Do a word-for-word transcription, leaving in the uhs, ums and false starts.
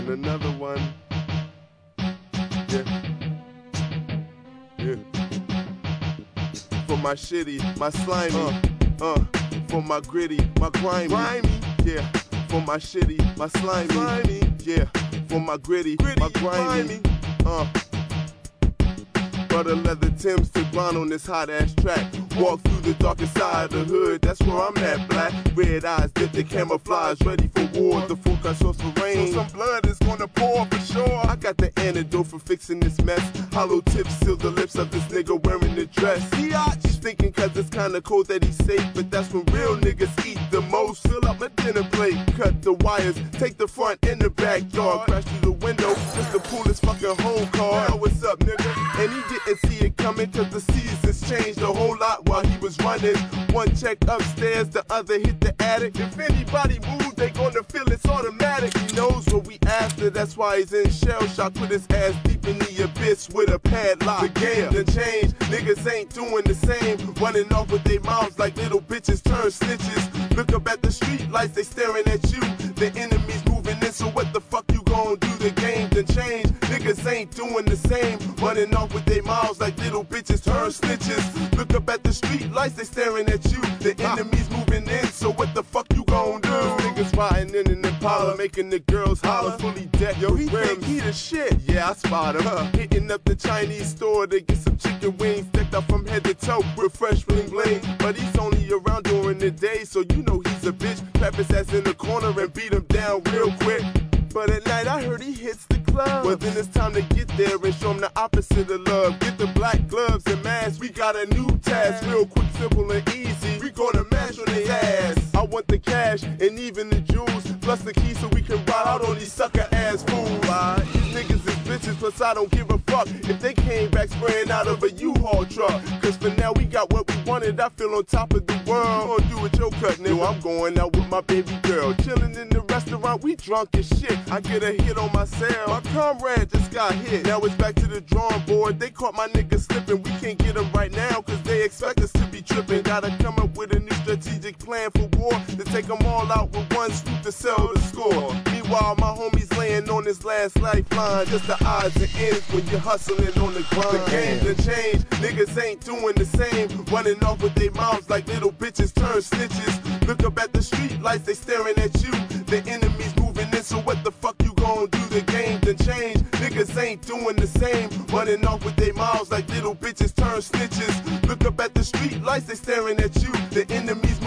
And another one. Yeah. Yeah. For my shitty, my slimy. Uh, uh. For my gritty, my grimy. grimy. Yeah. For my shitty, my slimy. slimy. Yeah. For my gritty, gritty my grimy. grimy. Uh. Butter leather Timbs to grind on this hot ass track. Walk through the darkest side of the hood, that's where I'm at. Black, red eyes, dipped in camouflage, ready for war. The forecast calls for rain, so some blood is gonna pour for sure. I got the antidote for fixing this mess. Hollow tips seal the lips of this nigga wearing the dress. He out just thinking cause it's kinda cold that he's safe, but that's when real niggas eat the most. Fill up my dinner plate, cut the wires, take the front and the back yard, crash through the window just to pull his fucking home card. Now what's up, nigga? And he didn't see it coming cause the seasons changed a whole lot while he was running. One check upstairs, the other hit the attic. If anybody moves, they gonna feel it's automatic. He knows what we after, that's why he's in shell shock with his ass deep in the abyss with a padlock. The game done changed, niggas ain't doing the same. Running off with their mouths like little bitches turn snitches. Look up at the street lights, they staring at you. The enemy's moving in, so what the fuck you gon' do? The game done changed, niggas ain't doing the same. Running off with their mouths like little bitches turn snitches. Look up at the street lights, they staring at you. The enemy's moving in, so what the fuck you gon' do? Niggas riding in an Impala, making the girls holler, fully decked. Yo, he rims. Think he the shit. Yeah, I spot him. Huh. Hitting up the Chinese store to get some chicken wings, decked out from head to toe with fresh bling bling. But he's only around during the day, so you know he's a bitch. Trap his ass in the corner and beat him down real quick. But at night I heard he hits the club. Well then it's time to get there and show him the opposite of love. Get the black gloves and masks, we got a new task. Real quick, simple and easy, we gonna mash on their ass. I want the cash and even the jewels, plus the keys so we can ride out on these sucker ass fools. Uh, these niggas is bitches, plus I don't give a fuck if they came back spraying out of a U-Haul truck. Cause for now we got what we wanted, I feel on top of the world. You gon' do what your cut, nigga. I'm going out with my baby girl, chilling in the restaurant, we drunk as shit. I get a hit on my cell, my comrade just got hit. Now it's back to the drawing board, they caught my nigga slipping. We can't get him right now cause they expect us to be tripping. Gotta come up with a new strategic plan for war, to take them all out with one swoop to sell the score. Meanwhile my homie's laying on his last lifeline, just the odds and ends when you're hustling on the grind. The game done changed, niggas ain't doing the same. Running off with their mouths like little bitches turn snitches. Look up at the street lights, they staring at you. The enemy's moving in, so what the fuck you gon' do? The game done changed, niggas ain't doing the same. Running off with their mouths like little bitches turn snitches. Look up at the street lights, they staring at you. The enemy's